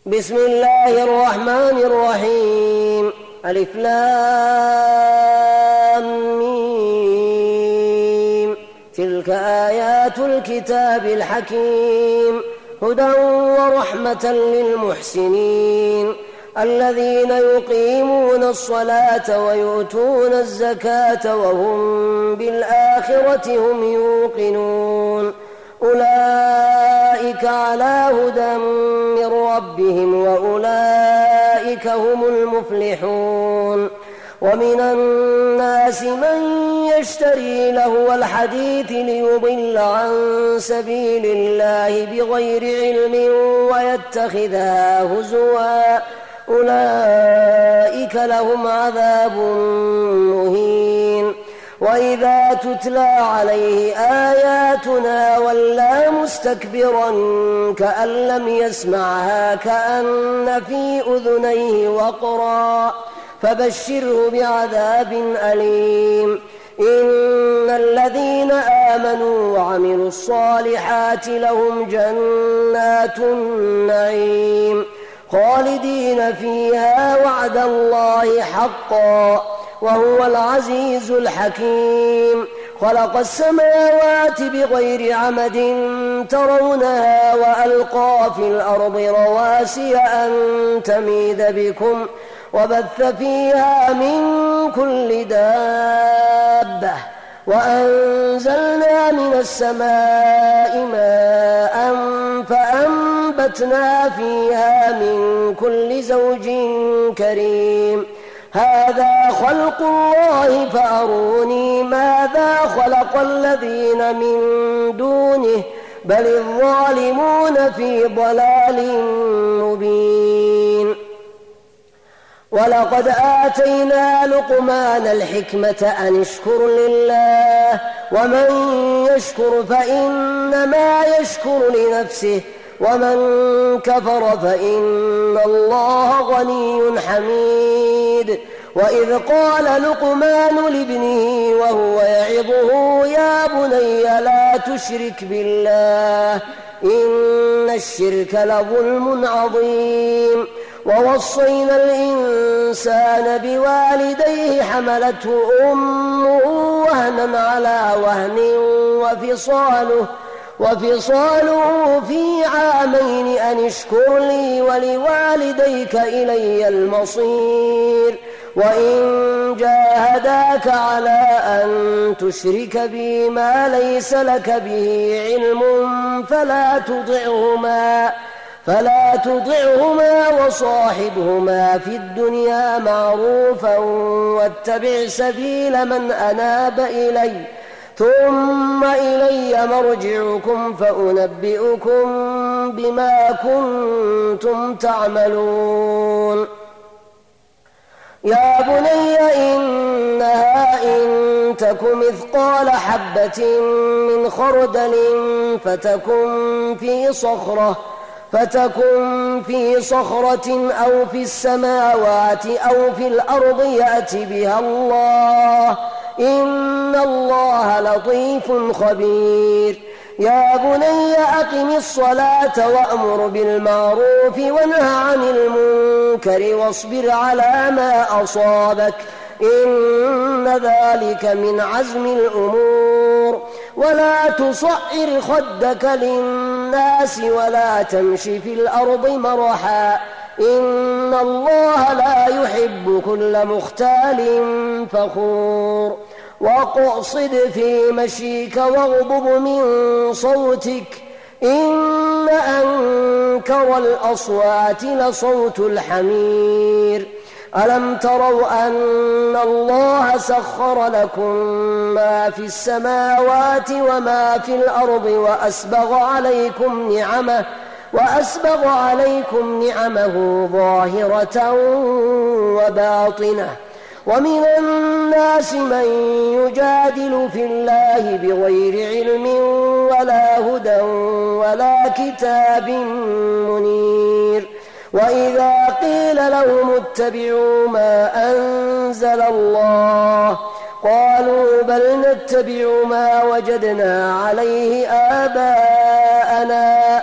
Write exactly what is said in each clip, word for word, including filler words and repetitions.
بسم الله الرحمن الرحيم. ألف لام ميم. تلك آيات الكتاب الحكيم هدى ورحمة للمحسنين الذين يقيمون الصلاة ويؤتون الزكاة وهم بالآخرة هم يوقنون أولئك على هدى من ربهم وأولئك هم المفلحون. ومن الناس من يشتري لهو الحديث ليضل عن سبيل الله بغير علم ويتخذها هزوا أولئك لهم عذاب مهين. وإذا تتلى عليه آياتنا ولى مستكبرا كأن لم يسمعها كأن في أذنيه وقرا فبشره بعذاب أليم. إن الذين آمنوا وعملوا الصالحات لهم جنات النعيم خالدين فيها وعد الله حقا وهو العزيز الحكيم. خلق السماوات بغير عمد ترونها وألقى في الأرض رواسي أن تميد بكم وبث فيها من كل دابة وأنزلنا من السماء ماء فأنبتنا فيها من كل زوج كريم. هذا خلق الله فأروني ماذا خلق الذين من دونه بل الظالمون في ضلال مبين. ولقد آتينا لقمان الحكمة أن اشكر لله ومن يشكر فإنما يشكر لنفسه ومن كفر فإن الله غني حميد. وإذ قال لقمان لابنه وهو يعظه يا بني لا تشرك بالله إن الشرك لظلم عظيم. ووصينا الإنسان بوالديه حملته أمه وهنا على وهن وفصاله وفصاله في عامين أن اشكر لي ولوالديك إلي المصير. وإن جاهداك على أن تشرك بي ما ليس لك به علم فلا تطعهما فلا تطعهما وصاحبهما في الدنيا معروفا واتبع سبيل من أناب إلي ثم إلي مرجعكم فأنبئكم بما كنتم تعملون. يا بني إنها إن تك مثقال حبة من خردل فتكن في صخرة فتكن في صخرة أو في السماوات أو في الأرض يأت بها الله إن الله لطيف خبير. يا بني أقم الصلاة وأمر بالمعروف وانه عن المنكر واصبر على ما أصابك إن ذلك من عزم الأمور. ولا تصعر خدك للناس ولا تمش في الأرض مرحا إن الله لا يحب كل مختال فخور. واقصد في مشيك واغضض من صوتك إن أنكر الأصوات لصوت الحمير. ألم تروا أن الله سخر لكم ما في السماوات وما في الأرض وأسبغ عليكم نعمه وأسبغ عليكم نعمه ظاهرة وباطنة. ومن الناس من يجادل في الله بغير علم ولا هدى ولا كتاب منير. وإذا قيل لهم اتبعوا ما أنزل الله قالوا بل نتبع ما وجدنا عليه آباءنا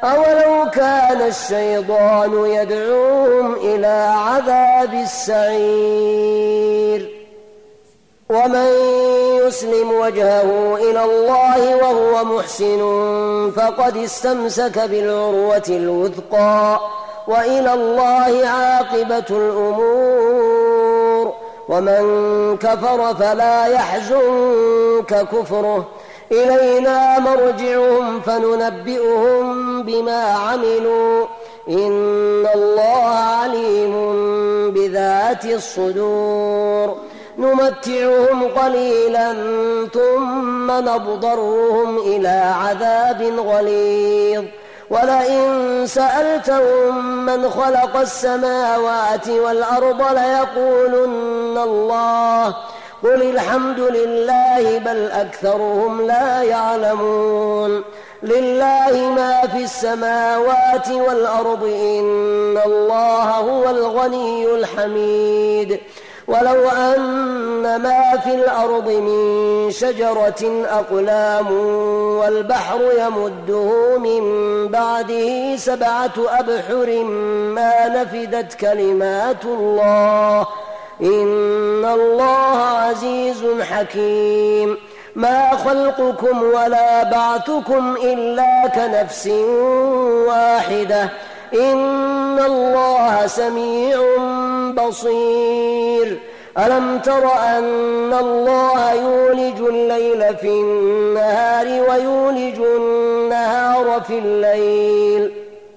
أولو كان الشيطان يدعوهم إلى عذاب السعير. ومن يسلم وجهه إلى الله وهو محسن فقد استمسك بالعروة الوثقى وإلى الله عاقبة الأمور. ومن كفر فلا يحزنك كفره، إلينا مرجعهم فننبئهم بما عملوا، إن الله عليم بذات الصدور. نمتعهم قليلا ثم نضطرهم إلى عذاب غليظ. ولئن سألتهم من خلق السماوات والأرض ليقولن الله، قل الحمد لله بل أكثرهم لا يعلمون. لله ما في السماوات والأرض، إن الله هو الغني الحميد. ولو أن ما في الأرض من شجرة أقلام والبحر يمده من بعده سبعة أبحر ما نفدت كلمات الله، إن الله عزيز حكيم. ما خلقكم ولا بعثكم إلا كنفس واحدة، إن الله سميع بصير. ألم تر أن الله يولج الليل في النهار ويولج النهار في الليل،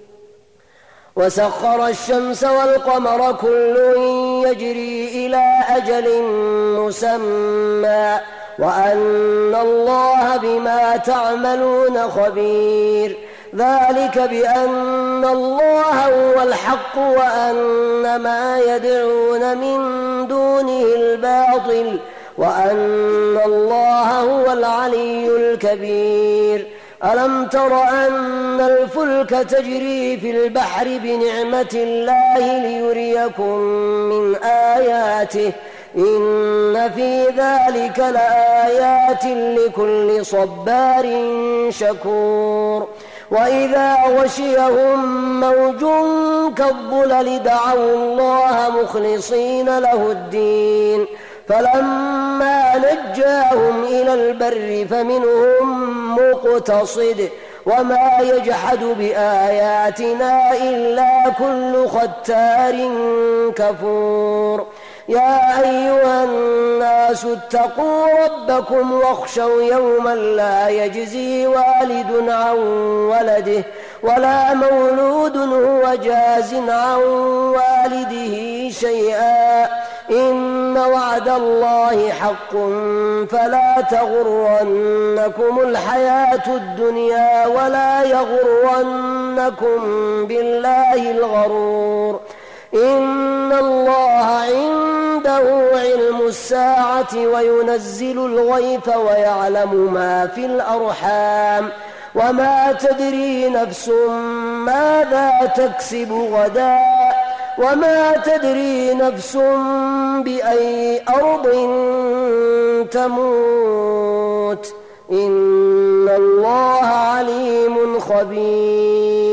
وسخر الشمس والقمر كل يجري إلى أجل مسمى، وأن الله بما تعملون خبير. ذلك بأن الله هو الحق وأن ما يدعون من دونه الباطل، وأن الله هو العلي الكبير. ألم تر أن الفلك تجري في البحر بنعمة الله ليريكم من آياته، إن في ذلك لآيات لكل صبار شكور. وإذا غشيهم موج كالظلل دعوا الله مخلصين له الدين، فلما نجاهم إلى البر فمنهم مقتصد، وما يجحد بآياتنا إلا كل ختار كفور. يا أيها الناس اتقوا ربكم واخشوا يوما لا يجزي والد عن ولده ولا مولود هو جاز عن والده شيئا، إن وعد الله حق فلا تغرنكم الحياة الدنيا ولا يغرنكم بالله الغرور. إن الله عنده علم الساعة وينزل الغيث ويعلم ما في الأرحام، وما تدري نفس ماذا تكسب غدا، وما تدري نفس بأي أرض تموت، إن الله عليم خبير.